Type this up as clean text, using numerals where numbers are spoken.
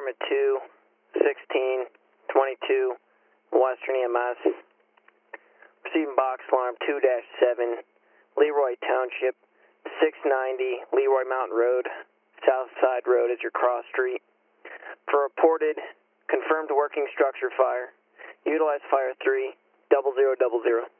Department 2, 16, 22, Western EMS. Receiving box alarm 2-7, Leroy Township, 690 Leroy Mountain Road, South Side Road is your cross street. For reported confirmed working structure fire, utilize fire 3, 0000.